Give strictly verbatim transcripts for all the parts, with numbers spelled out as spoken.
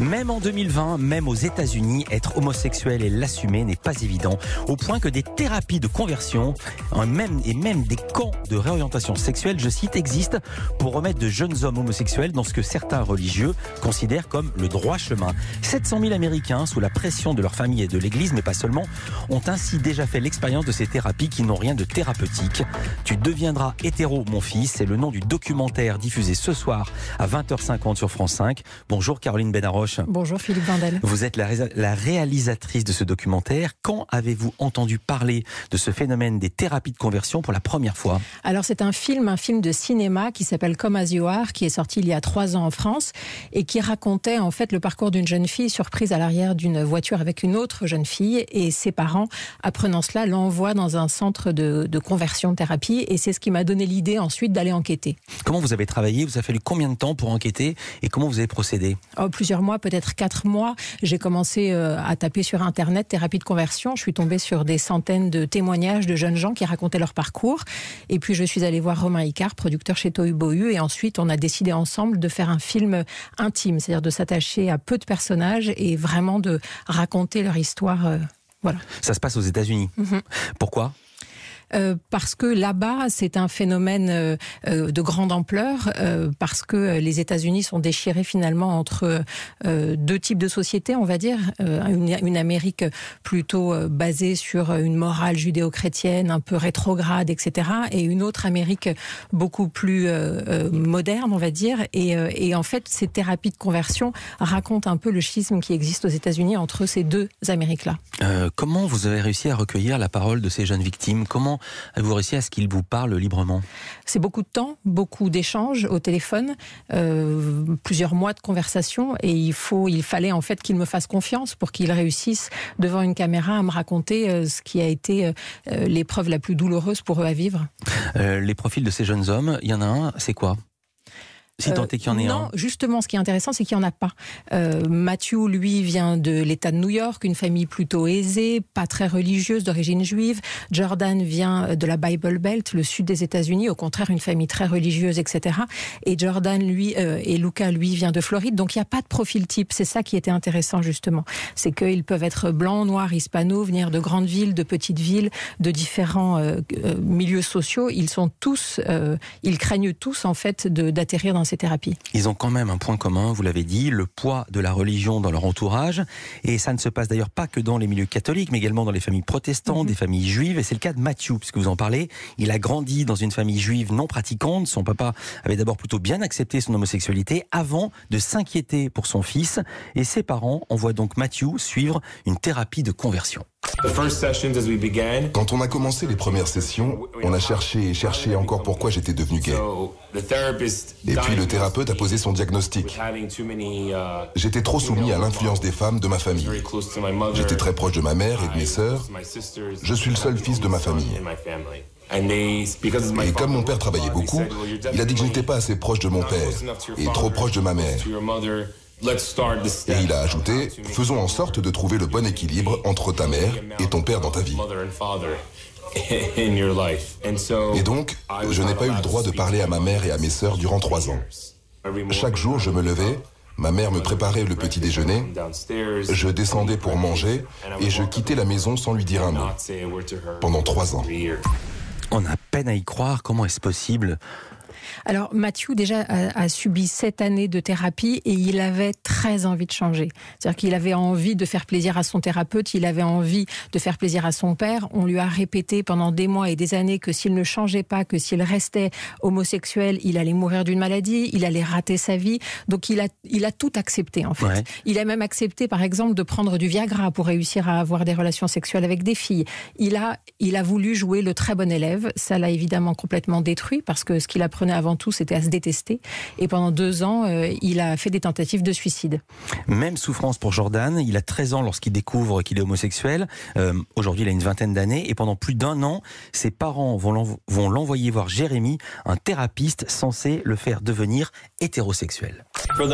Même en deux mille vingt, même aux États-Unis, être homosexuel et l'assumer n'est pas évident, au point que des thérapies de conversion même, et même des camps de réorientation sexuelle, je cite, existent pour remettre de jeunes hommes homosexuels dans ce que certains religieux considèrent comme le droit chemin. sept cent mille Américains, sous la pression de leur famille et de l'Église, mais pas seulement, ont ainsi déjà fait l'expérience de ces thérapies qui n'ont rien de thérapeutique. Tu deviendras hétéro, mon fils, c'est le nom du documentaire diffusé ce soir à vingt heures cinquante sur France cinq. Bonjour Caroline Benaroche. Bonjour Philippe Vandel. Vous êtes la, ré- la réalisatrice de ce documentaire. Quand avez-vous entendu parler de ce phénomène des thérapies de conversion pour la première fois? Alors c'est un film, un film de cinéma qui s'appelle Come As You Are, qui est sorti il y a trois ans en France et qui racontait en fait le parcours d'une jeune fille surprise à l'arrière d'une voiture avec une autre jeune fille, et ses parents, apprenant cela, l'envoient dans un centre de, de conversion thérapie, et c'est ce qui m'a donné l'idée ensuite d'aller enquêter. Comment vous avez travaillé? Vous a fallu combien de temps pour enquêter et comment vous avez procédé? Oh, plusieurs mois, peut-être quatre mois. J'ai commencé euh, à taper sur Internet thérapie de conversion. Je suis tombée sur des centaines de témoignages de jeunes gens qui racontaient leur parcours. Et puis je suis allée voir Romain Icard, producteur chez Tohu Bohu. Et ensuite, on a décidé ensemble de faire un film intime, c'est-à-dire de s'attacher à peu de personnages et vraiment de raconter leur histoire. Euh, voilà. Ça se passe aux États-Unis. Mm-hmm. Pourquoi? Euh, parce que là-bas, c'est un phénomène euh, euh, de grande ampleur, euh, parce que les États-Unis sont déchirés finalement entre euh, deux types de sociétés, on va dire. Euh, une, une Amérique plutôt euh, basée sur une morale judéo-chrétienne, un peu rétrograde, et cetera. Et une autre Amérique beaucoup plus euh, euh, moderne, on va dire. Et, euh, et en fait, ces thérapies de conversion racontent un peu le schisme qui existe aux États-Unis entre ces deux Amériques-là. Euh, comment vous avez réussi à recueillir la parole de ces jeunes victimes? Comment avez-vous réussi à ce qu'ils vous parlent librement? C'est beaucoup de temps, beaucoup d'échanges au téléphone, euh, plusieurs mois de conversation, et il faut, il fallait en fait qu'ils me fassent confiance pour qu'ils réussissent devant une caméra à me raconter euh, ce qui a été euh, l'épreuve la plus douloureuse pour eux à vivre. Euh, les profils de ces jeunes hommes, il y en a un, c'est quoi? Si tant est qu'il y en ait non, un. Non, justement, ce qui est intéressant, c'est qu'il n'y en a pas. Euh, Matthew, lui, vient de l'État de New York, une famille plutôt aisée, pas très religieuse, d'origine juive. Jordan vient de la Bible Belt, le sud des États-Unis, au contraire, une famille très religieuse, et cetera. Et Jordan, lui, euh, et Luca, lui, vient de Floride. Donc, il n'y a pas de profil type. C'est ça qui était intéressant, justement. C'est qu'ils peuvent être blancs, noirs, hispanos, venir de grandes villes, de petites villes, de différents euh, euh, milieux sociaux. Ils sont tous, euh, ils craignent tous, en fait, de, d'atterrir dans ces thérapies. Ils ont quand même un point commun, vous l'avez dit, le poids de la religion dans leur entourage. Et ça ne se passe d'ailleurs pas que dans les milieux catholiques, mais également dans les familles protestantes, mmh. des familles juives. Et c'est le cas de Matthew, puisque vous en parlez. Il a grandi dans une famille juive non pratiquante. Son papa avait d'abord plutôt bien accepté son homosexualité avant de s'inquiéter pour son fils. Et ses parents envoient donc Matthew suivre une thérapie de conversion. Quand on a commencé les premières sessions, on a cherché et cherché encore pourquoi j'étais devenu gay. Et puis le thérapeute a posé son diagnostic. J'étais trop soumis à l'influence des femmes de ma famille. J'étais très proche de ma mère et de mes sœurs. Je suis le seul fils de ma famille. Et comme mon père travaillait beaucoup, il a dit que je n'étais pas assez proche de mon père et trop proche de ma mère. Et il a ajouté, faisons en sorte de trouver le bon équilibre entre ta mère et ton père dans ta vie. Et donc, je n'ai pas eu le droit de parler à ma mère et à mes sœurs durant trois ans. Chaque jour, je me levais, ma mère me préparait le petit déjeuner, je descendais pour manger et je quittais la maison sans lui dire un mot. Pendant trois ans. On a peine à y croire, comment est-ce possible ? Alors Matthew déjà a, a subi sept années de thérapie et il avait très envie de changer. C'est-à-dire qu'il avait envie de faire plaisir à son thérapeute, il avait envie de faire plaisir à son père. On lui a répété pendant des mois et des années que s'il ne changeait pas, que s'il restait homosexuel, il allait mourir d'une maladie, il allait rater sa vie. Donc il a, il a tout accepté en fait. Ouais. Il a même accepté par exemple de prendre du Viagra pour réussir à avoir des relations sexuelles avec des filles. Il a, il a voulu jouer le très bon élève. Ça l'a évidemment complètement détruit parce que ce qu'il apprenait avant tout, c'était à se détester. Et pendant deux ans, euh, il a fait des tentatives de suicide. Même souffrance pour Jordan. Il a treize ans lorsqu'il découvre qu'il est homosexuel. Euh, aujourd'hui, il a une vingtaine d'années. Et pendant plus d'un an, ses parents vont, l'envo- vont l'envoyer voir Jérémy, un thérapeute censé le faire devenir hétérosexuel.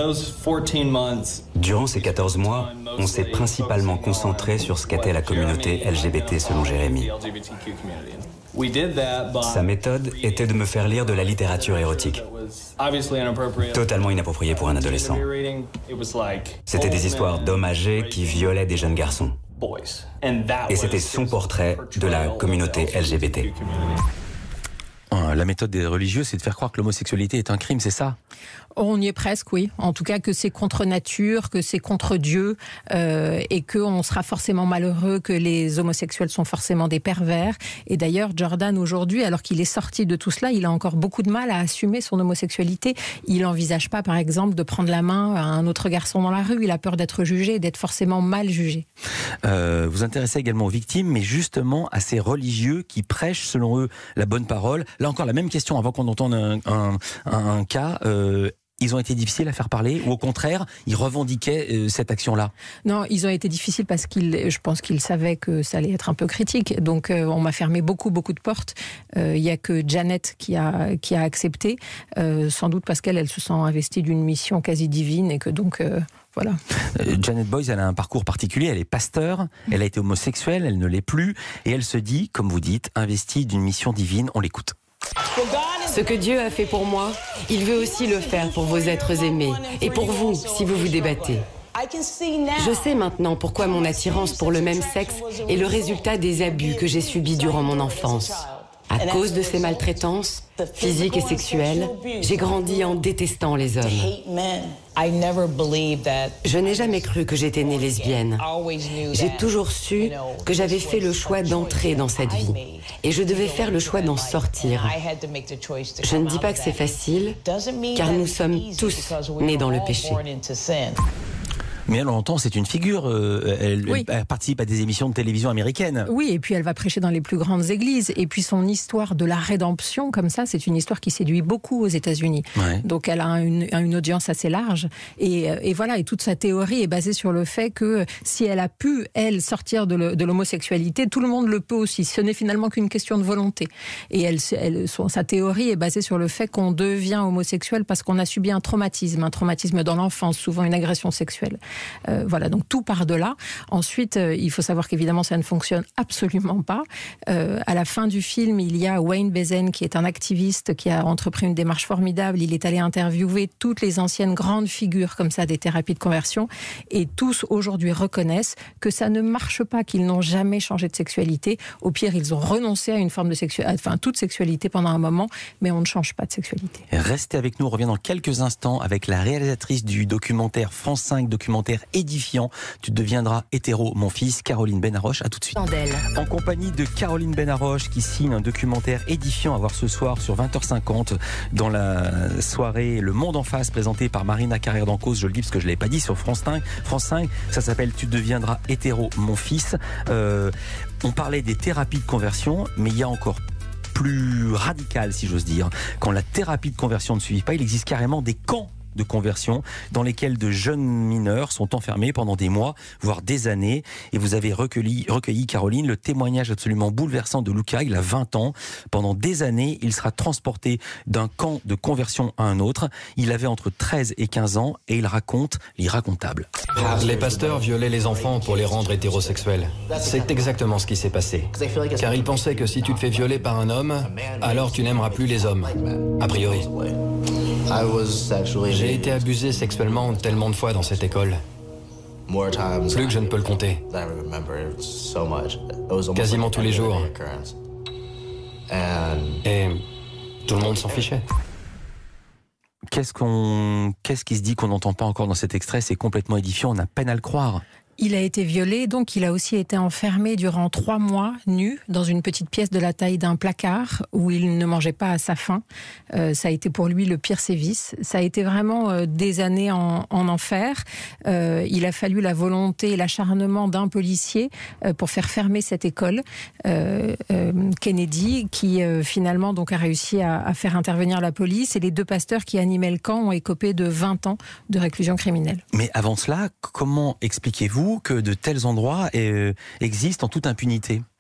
Durant ces quatorze mois, on s'est principalement concentré sur ce qu'était la communauté L G B T selon Jérémy. Sa méthode était de me faire lire de la littérature érotique. Totalement inapproprié pour un adolescent. C'était des histoires d'hommes âgés qui violaient des jeunes garçons. Et c'était son portrait de la communauté L G B T. La méthode des religieux, c'est de faire croire que l'homosexualité est un crime, c'est ça ? On y est presque, oui. En tout cas, que c'est contre nature, que c'est contre Dieu, euh, et qu'on sera forcément malheureux, que les homosexuels sont forcément des pervers. Et d'ailleurs, Jordan, aujourd'hui, alors qu'il est sorti de tout cela, il a encore beaucoup de mal à assumer son homosexualité. Il n'envisage pas, par exemple, de prendre la main à un autre garçon dans la rue. Il a peur d'être jugé, d'être forcément mal jugé. Euh, vous intéressez également aux victimes, mais justement à ces religieux qui prêchent, selon eux, la bonne parole. Là encore, la même question avant qu'on entende un, un, un, un cas. Euh, Ils ont été difficiles à faire parler ou au contraire, ils revendiquaient euh, cette action-là? Non, ils ont été difficiles parce qu'ils, je pense qu'ils savaient que ça allait être un peu critique. Donc, euh, on m'a fermé beaucoup, beaucoup de portes. Il euh, y a que Janet qui a qui a accepté, euh, sans doute parce qu'elle, elle se sent investie d'une mission quasi divine et que donc. Euh, Voilà. Euh, Janet Boyce, elle a un parcours particulier, elle est pasteur, elle a été homosexuelle, elle ne l'est plus, et elle se dit, comme vous dites, investie d'une mission divine. On l'écoute. Ce que Dieu a fait pour moi, il veut aussi le faire pour vos êtres aimés, et pour vous, si vous vous débattez. Je sais maintenant pourquoi mon attirance pour le même sexe est le résultat des abus que j'ai subis durant mon enfance. À cause de ces maltraitances, physiques et sexuelles, j'ai grandi en détestant les hommes. Je n'ai jamais cru que j'étais née lesbienne. J'ai toujours su que j'avais fait le choix d'entrer dans cette vie. Et je devais faire le choix d'en sortir. Je ne dis pas que c'est facile, car nous sommes tous nés dans le péché. Mais elle, on l'entend, c'est une figure. Euh, elle, oui. elle participe à des émissions de télévision américaines. Oui, et puis elle va prêcher dans les plus grandes églises. Et puis son histoire de la rédemption, comme ça, c'est une histoire qui séduit beaucoup aux États-Unis. Ouais. Donc elle a une, une audience assez large. Et, et voilà, et toute sa théorie est basée sur le fait que si elle a pu, elle, sortir de, le, de l'homosexualité, tout le monde le peut aussi. Ce n'est finalement qu'une question de volonté. Et elle, elle, son, sa théorie est basée sur le fait qu'on devient homosexuel parce qu'on a subi un traumatisme, un traumatisme dans l'enfance, souvent une agression sexuelle. Euh, voilà, donc tout part de là. Ensuite, euh, il faut savoir qu'évidemment, ça ne fonctionne absolument pas. Euh, à la fin du film, il y a Wayne Bezen, qui est un activiste, qui a entrepris une démarche formidable. Il est allé interviewer toutes les anciennes grandes figures comme ça des thérapies de conversion, et tous aujourd'hui reconnaissent que ça ne marche pas, qu'ils n'ont jamais changé de sexualité. Au pire, ils ont renoncé à une forme de sexualité, enfin toute sexualité pendant un moment, mais on ne change pas de sexualité. Restez avec nous, on revient dans quelques instants avec la réalisatrice du documentaire France cinq, documentaire édifiant. Tu deviendras hétéro, mon fils, Caroline Benaroche. À tout de suite. En compagnie de Caroline Benaroche qui signe un documentaire édifiant à voir ce soir sur vingt heures cinquante dans la soirée Le Monde en face présentée par Marina Carrère d'Encausse. Je le dis parce que je ne l'avais pas dit sur France cinq. France cinq, ça s'appelle Tu deviendras hétéro, mon fils. Euh, on parlait des thérapies de conversion, mais il y a encore plus radical, si j'ose dire. Quand la thérapie de conversion ne suffit pas, il existe carrément des camps de conversion dans lesquels de jeunes mineurs sont enfermés pendant des mois, voire des années. Et vous avez recueilli, recueilli, Caroline, le témoignage absolument bouleversant de Luca. Il a vingt ans. Pendant des années, il sera transporté d'un camp de conversion à un autre. Il avait entre treize et quinze ans et il raconte l'irracontable. Les pasteurs violaient les enfants pour les rendre hétérosexuels. C'est exactement ce qui s'est passé. Car ils pensaient que si tu te fais violer par un homme, alors tu n'aimeras plus les hommes. A priori. J'ai été abusé sexuellement tellement de fois dans cette école. Plus que je ne peux le compter. Quasiment tous les jours. Et tout le monde s'en fichait. Qu'est-ce qu'on, qu'est-ce qui se dit qu'on n'entend pas encore dans cet extrait? C'est complètement édifiant, on a peine à le croire. Il a été violé, donc il a aussi été enfermé durant trois mois, nu, dans une petite pièce de la taille d'un placard, où il ne mangeait pas à sa faim. Euh, ça a été pour lui le pire sévice. Ça a été vraiment euh, des années en, en enfer. Euh, il a fallu la volonté et l'acharnement d'un policier euh, pour faire fermer cette école. Euh, euh, Kennedy, qui euh, finalement donc a réussi à, à faire intervenir la police, et les deux pasteurs qui animaient le camp ont écopé de vingt ans de réclusion criminelle. Mais avant cela, comment expliquez-vous que de tels endroits euh, existent en toute impunité?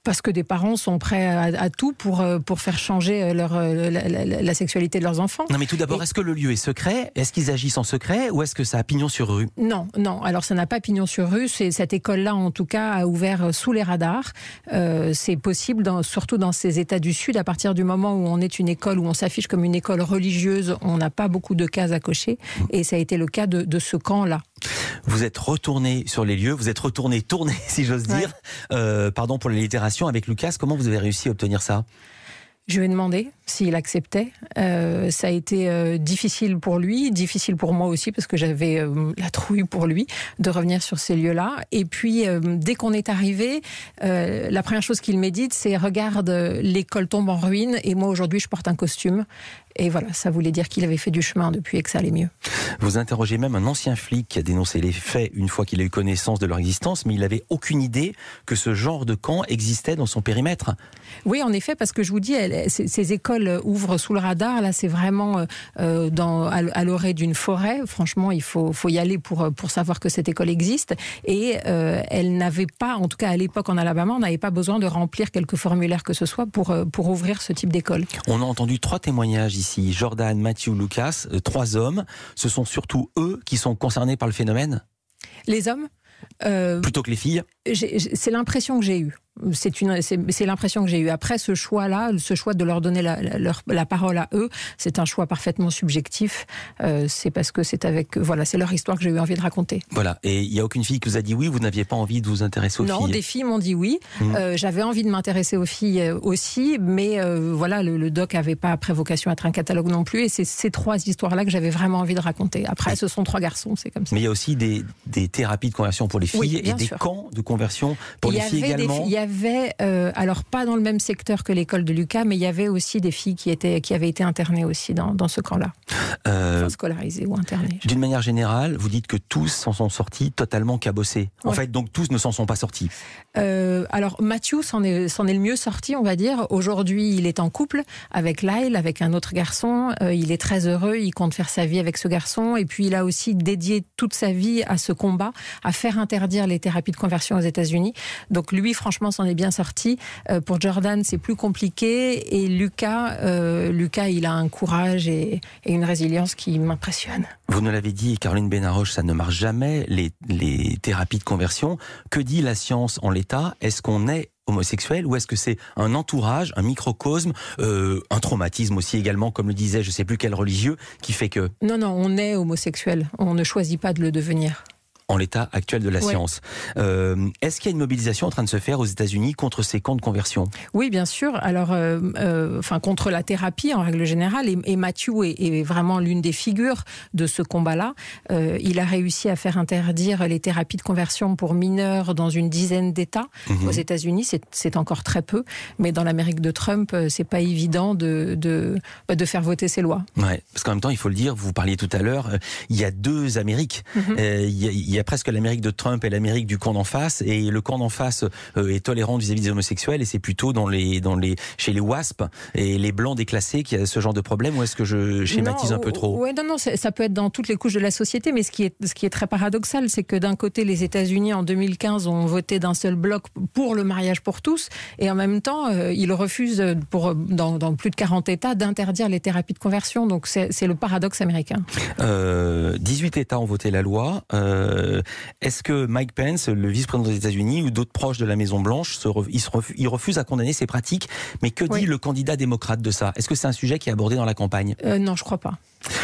Parce que des parents sont prêts à, à tout pour, pour faire changer leur, la, la, la sexualité de leurs enfants. Non mais tout d'abord, Et... est-ce que le lieu est secret? Est-ce qu'ils agissent en secret ou est-ce que ça a pignon sur rue? Non, non. Alors ça n'a pas pignon sur rue. C'est, cette école-là, en tout cas, a ouvert sous les radars. Euh, c'est possible, dans, surtout dans ces États du Sud, à partir du moment où on est une école, où on s'affiche comme une école religieuse, on n'a pas beaucoup de cases à cocher. Et ça a été le cas de, de ce camp-là. Vous êtes retourné sur les lieux, vous êtes retourné, tourné, si j'ose dire. Ouais. Euh, pardon pour l'allitération avec Lucas. Comment vous avez réussi à obtenir ça? Je lui ai demandé s'il acceptait. Euh, ça a été euh, difficile pour lui, difficile pour moi aussi, parce que j'avais euh, la trouille pour lui de revenir sur ces lieux-là. Et puis, euh, dès qu'on est arrivé, euh, la première chose qu'il m'a dite, c'est « Regarde, l'école tombe en ruine, et moi, aujourd'hui, je porte un costume ». Et voilà, ça voulait dire qu'il avait fait du chemin depuis et que ça allait mieux. Vous interrogez même un ancien flic qui a dénoncé les faits une fois qu'il a eu connaissance de leur existence, mais il n'avait aucune idée que ce genre de camp existait dans son périmètre. Oui, en effet, parce que je vous dis, elle, ces, ces écoles ouvrent sous le radar. Là, c'est vraiment euh, dans, à, à l'orée d'une forêt. Franchement, il faut, faut y aller pour, pour savoir que cette école existe. Et euh, elle n'avait pas, en tout cas à l'époque en Alabama, on n'avait pas besoin de remplir quelques formulaires que ce soit pour, pour ouvrir ce type d'école. On a entendu trois témoignages ici, Jordan, Matthew, Lucas, euh, trois hommes. Ce sont surtout eux qui sont concernés par le phénomène? Les hommes euh, Plutôt que les filles? j'ai, C'est l'impression que j'ai eue. C'est, une, c'est, c'est l'impression que j'ai eue. Après, ce choix-là, ce choix de leur donner la, la, leur, la parole à eux, c'est un choix parfaitement subjectif. Euh, c'est parce que c'est avec, voilà, c'est leur histoire que j'ai eu envie de raconter. Voilà. Et il n'y a aucune fille qui vous a dit oui, vous n'aviez pas envie de vous intéresser aux non, filles? Non, des filles m'ont dit oui. Mmh. Euh, j'avais envie de m'intéresser aux filles aussi, mais euh, voilà, le, le doc n'avait pas après vocation à être un catalogue non plus. Et c'est ces trois histoires-là que j'avais vraiment envie de raconter. Après, ce sont trois garçons, c'est comme ça. Mais il y a aussi des, des thérapies de conversion pour les filles oui, et des sûr. camps de conversion pour les filles également. Il y avait euh, alors pas dans le même secteur que l'école de Lucas, mais il y avait aussi des filles qui, étaient, qui avaient été internées aussi dans, dans ce camp-là. Euh, enfin, scolarisées ou internées. D'une manière générale, vous dites que tous s'en sont sortis totalement cabossés. En ouais. fait, donc tous ne s'en sont pas sortis. Euh, alors Matthew s'en est, s'en est le mieux sorti, on va dire. Aujourd'hui, il est en couple avec Lyle, avec un autre garçon. Euh, il est très heureux, il compte faire sa vie avec ce garçon. Et puis il a aussi dédié toute sa vie à ce combat, à faire interdire les thérapies de conversion aux États-Unis. Donc lui, franchement, s'en est bien sorti. Euh, pour Jordan, c'est plus compliqué. Et Lucas, euh, Lucas, il a un courage et, et une résilience qui m'impressionnent. Vous nous l'avez dit, Caroline Benaroche, ça ne marche jamais, les, les thérapies de conversion. Que dit la science en l'état? Est-ce qu'on est homosexuel ou est-ce que c'est un entourage, un microcosme, euh, un traumatisme aussi également, comme le disait je ne sais plus quel religieux, qui fait que... Non, non, on est homosexuel. On ne choisit pas de le devenir. En l'état actuel de la ouais. science. Euh, est-ce qu'il y a une mobilisation en train de se faire aux États-Unis contre ces camps de conversion? Oui, bien sûr. Alors, euh, euh, enfin, contre la thérapie en règle générale. Et, et Matthew est, est vraiment l'une des figures de ce combat-là. Euh, il a réussi à faire interdire les thérapies de conversion pour mineurs dans une dizaine d'États. Mmh. Aux États-Unis, c'est, c'est encore très peu. Mais dans l'Amérique de Trump, c'est pas évident de, de, de faire voter ces lois. Ouais, parce qu'en même temps, il faut le dire, vous parliez tout à l'heure, il y a deux Amériques. Mmh. Euh, il y a, il y a presque l'Amérique de Trump et l'Amérique du camp d'en face, et le camp d'en face euh, est tolérant vis-à-vis des homosexuels, et c'est plutôt dans les, dans les, chez les W A S P et les blancs déclassés qu'il y a ce genre de problème, ou est-ce que je schématise non, un peu trop? Ouais, non, non, ça peut être dans toutes les couches de la société, mais ce qui est, ce qui est très paradoxal, c'est que d'un côté, les États-Unis en deux mille quinze ont voté d'un seul bloc pour le mariage pour tous, et en même temps, euh, ils refusent, pour, dans, dans plus de quarante États, d'interdire les thérapies de conversion, donc c'est, c'est le paradoxe américain. Euh, dix-huit États ont voté la loi. Euh, Est-ce que Mike Pence, le vice-président des États-Unis, ou d'autres proches de la Maison-Blanche, se ref... il, se ref... il refuse à condamner ces pratiques? Mais que dit oui. le candidat démocrate de ça? Est-ce que c'est un sujet qui est abordé dans la campagne? euh, Non, je crois pas.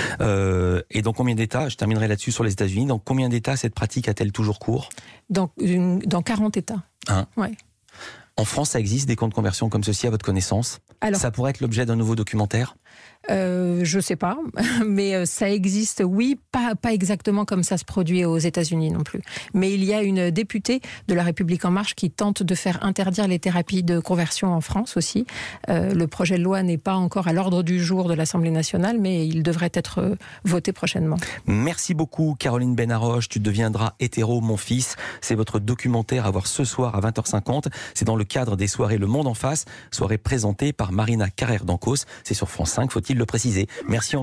Euh, et dans combien d'États, je terminerai là-dessus sur les États-Unis, dans combien d'États cette pratique a-t-elle toujours cours? Dans, une... dans quarante États. Hein? Ouais. En France, ça existe des camps de conversion comme ceci à votre connaissance? Alors, ça pourrait être l'objet d'un nouveau documentaire? Euh, je sais pas, mais ça existe, oui, pas, pas exactement comme ça se produit aux États-Unis non plus. Mais il y a une députée de La République En Marche qui tente de faire interdire les thérapies de conversion en France aussi. Euh, le projet de loi n'est pas encore à l'ordre du jour de l'Assemblée nationale, mais il devrait être voté prochainement. Merci beaucoup, Caroline Benaroche. Tu deviendras hétéro, mon fils. C'est votre documentaire à voir ce soir à vingt heures cinquante. C'est dans le cadre des soirées Le Monde en Face, soirée présentée par Marina Carrère d'Ancos. C'est sur France cinq, faut-il le préciser. Merci.